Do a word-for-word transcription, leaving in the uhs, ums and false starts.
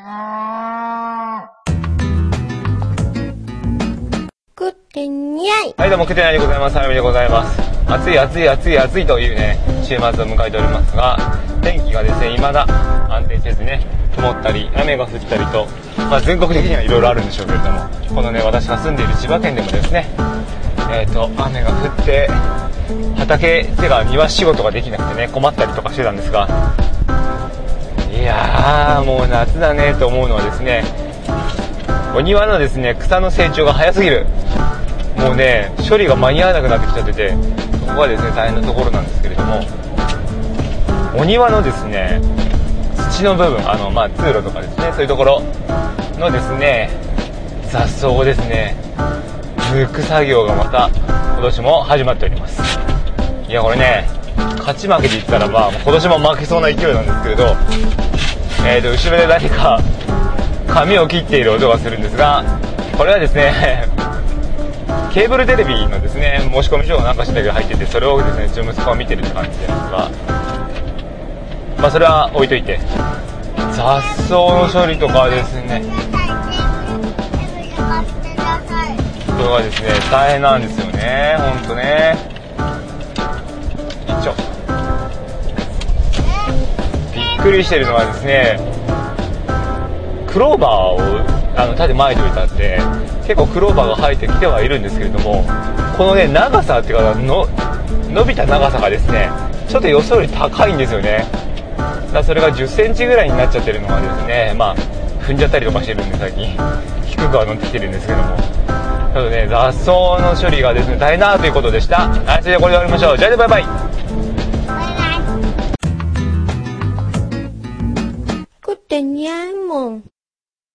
食ってにゃい。 はい、どうも、食ってないでございます。はやみでございます。暑い暑い暑い暑いというね、週末を迎えておりますが、天気がですね、未だ安定せずね、曇ったり、雨が降ったりと、まあ全国的にはいろいろあるんでしょうけれども、このね、私が住んでいる千葉県でもですね、えーと、雨が降って、畑、手が庭仕事ができなくてね、困ったりとかしてたんですが、いやー、もう夏だねと思うのはですね、お庭のですね、草の成長が早すぎる。もうね、処理が間に合わなくなってきちゃってて、そこがですね、大変なところなんですけれども、お庭のですね、土の部分、あの、まあ、通路とかですね、そういうところのですね、雑草をですね、抜く作業がまた、今年も始まっております。いや、これね、勝ち負けで言ったら、まあ、今年も負けそうな勢いなんですけれど、えーと、後ろで何か、髪を切っている音がするんですが、これはですね、ケーブルテレビのですね、申し込み書がなんかしたけど入ってて、それをですね、うちの息子が見てるって感じなんですが、まあそれは置いといて、雑草の処理とかですね、これはですね、大変なんですよね、ほんとね。一丁。びっくりしてるのはですね、クローバーをあの種まいておいたんで、結構クローバーが生えてきてはいるんですけれども、このね、長さっていうかの伸びた長さがですね、ちょっと予想より高いんですよね。だからそれがじゅっセンチぐらいになっちゃってるのがですね、まあ踏んじゃったりとかしてるんで、最近低くは乗ってきてるんですけども、ただね、雑草の処理がですね、大変だということでした。はい、それではこれで終わりましょう。じゃあね、バイバイ。 食ってにゃいもん。